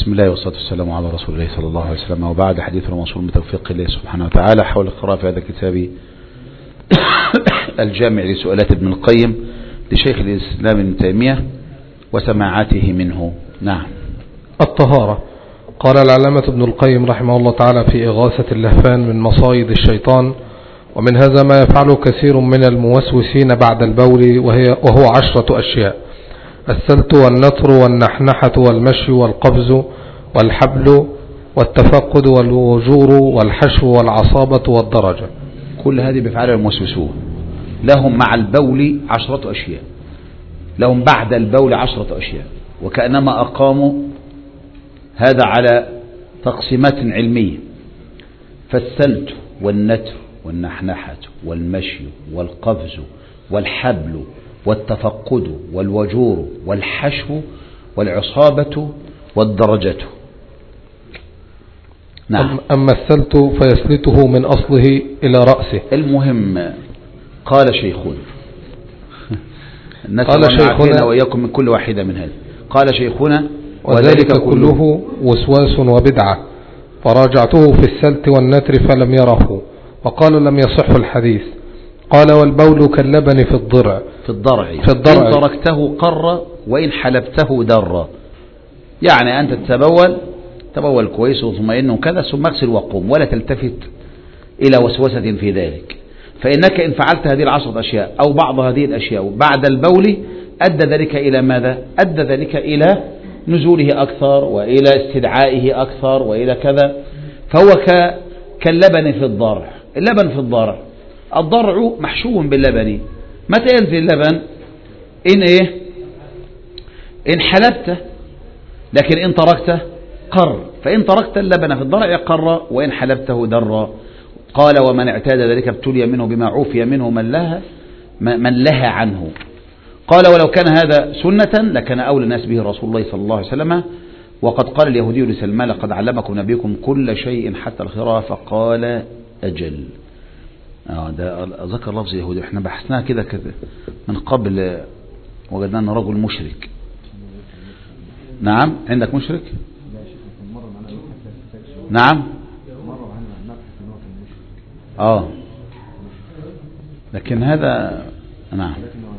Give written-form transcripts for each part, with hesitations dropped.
بسم الله والصلاة والسلام على رسول الله صلى الله عليه وسلم، وبعد حديثنا موصول بتوفيق الله سبحانه وتعالى حول القراءة في هذا الكتاب الجامع لسؤالات ابن القيم لشيخ الإسلام ابن تيمية وسماعاته منه. نعم. الطهارة. قال العلامة ابن القيم رحمه الله تعالى في إغاثة اللهفان من مصايد الشيطان: ومن هذا ما يفعله كثير من الموسوسين بعد البول وهو 10 أشياء: السلت والنطر والنحنحة والمشي والقفز والحبل والتفقد والوجور والحشو والعصابة والدرجة. كل هذه بيفعلها الموسوسون، لهم مع البول 10 أشياء، لهم بعد البول 10 أشياء، وكأنما أقاموا هذا على تقسيمات علمية. فالسلت والنتر والنحنحة والمشي والقفز والحبل والتفقد والوجور والحشو والعصابة والدرجة. نعم. أما السلت فيسلته من أصله إلى رأسه. المهم قال شيخنا قال شيخنا وإياكم من كل واحدة من هذه. قال شيخنا: وذلك كله وسواس وبدعة، فراجعته في السلت والنتر فلم يره، وقال لم يصح الحديث. قال: والبول كاللبن في الضرع إن تركته قر وإن حلبته در. يعني أنت تبول كويس وطمئن وكذا، ثم اغسل وقوم، ولا تلتفت إلى وسوسة في ذلك. فإنك إن فعلت هذه 10 أشياء أو بعض هذه الأشياء بعد البول أدى ذلك إلى ماذا؟ أدى ذلك إلى نزوله أكثر، وإلى استدعائه أكثر، وإلى كذا. فهو كاللبن في الضرع. اللبن في الضرع محشو باللبن. متى ينزل اللبن؟ إن حلبته، لكن إن تركته قر. فإن تركت اللبن في الضرع قر، وإن حلبته در. قال: ومن اعتاد ذلك ابتلي منه بما عوفي منه من لها عنه. قال: ولو كان هذا سنة لكان أولى الناس به رسول الله صلى الله عليه وسلم. وقد قال اليهودي لسلمان: لقد علمكم نبيكم كل شيء حتى الخراء. فقال: أجل. ده ذكر لفظ يهودي، احنا بحثناها كده من قبل، وجدنا أنه رجل مشرك. نعم. عندك مشرك؟ نعم. لكن هذا نعم.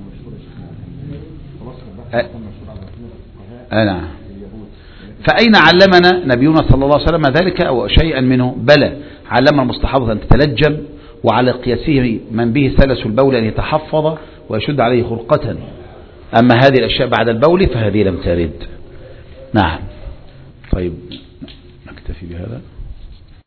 نعم. فأين علمنا نبينا صلى الله عليه وسلم ذلك أو شيئا منه؟ بلى، علمنا المستحاضة أن تتلجم، وعلى قياسه من به سلس البول أن يتحفظ ويشد عليه خرقة. أما هذه الأشياء بعد البول فهذه لم ترد. نعم. طيب نكتفي بهذا.